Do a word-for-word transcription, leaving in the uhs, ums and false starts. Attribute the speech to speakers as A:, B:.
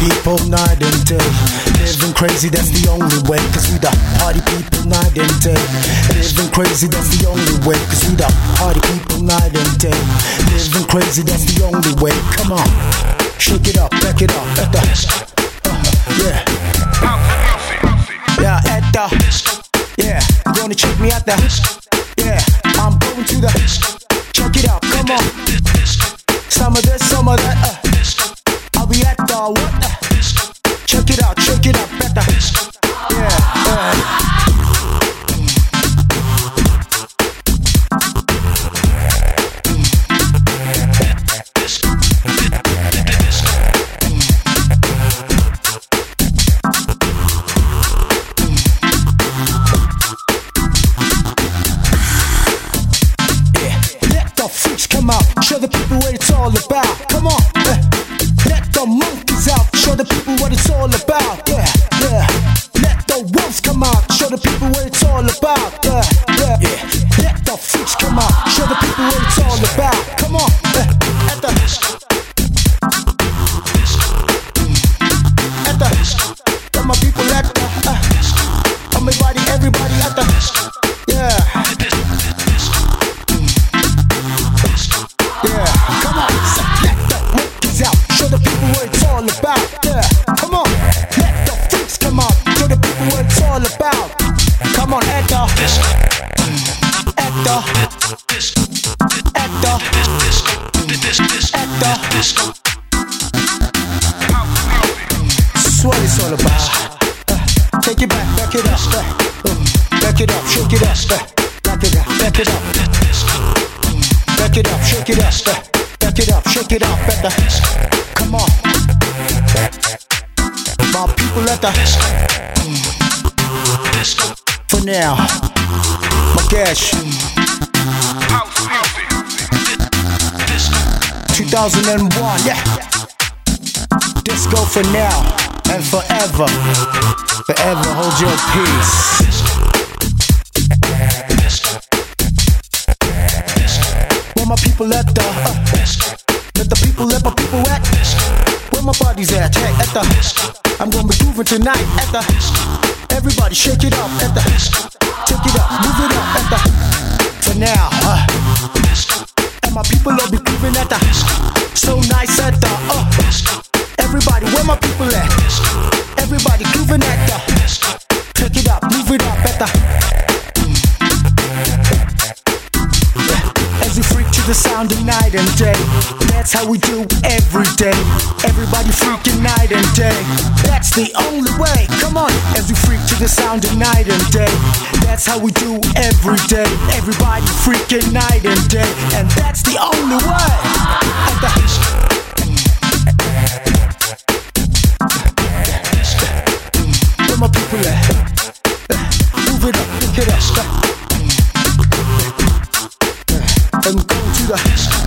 A: people night and day. Living crazy, that's the only way. Cause we the party people night and day. Living crazy, that's the only way. Cause we the party people night and day. Living crazy, that's the only way. Come on, shake it up, back it up. At the, uh, yeah. Yeah, at the, yeah. You gonna check me out there? Yeah, I'm going to the, check it out, come on. Some of this, some of that, uh. I'll be at the what? Uh, check it out, check it out, better. Yeah, yeah. Come out, show the people what it's all about. Come on, uh, let the monkeys out. Show the people what it's all about. Yeah, yeah. Let the wolves come out. Show the people what it's all about. Yeah, yeah, yeah. Let the freaks come out. Show the people what it's all about. Come on, uh, at the, at the, let my people at the, uh, everybody, everybody at the, yeah. Yeah, come on, so let the monkeys out. Show the people what it's all about. Yeah, come on, let the freaks come out. Show the people what it's all about. Come on, at the, at the, at the, at the. This is what it's all about. Uh, take it back, back it up, uh, back it up, shake it up, uh, back it up, back it up. Back it up, shake it up, back it up, shake it up, better. Come on, my people let the. For now, my cash. two thousand one, yeah. Disco for now and forever. Forever hold your peace. My people at the, uh, let the people, let my people at, where my body's at, hey, at the, I'm gonna be grooving tonight, at the, everybody shake it up, at the, take it up, move it up, at the, for now, uh, and my people will be grooving at the, so nice at the, uh, everybody, where my people at, everybody grooving at the, take it up, move it up, at the, as we freak to the sound of night and day. That's how we do every day. Everybody freaking night and day. That's the only way. Come on, as we freak to the sound of night and day. That's how we do every day. Everybody freaking night and day. And that's the only way. At the where my people at? Move it up, pick it up. I'm going to the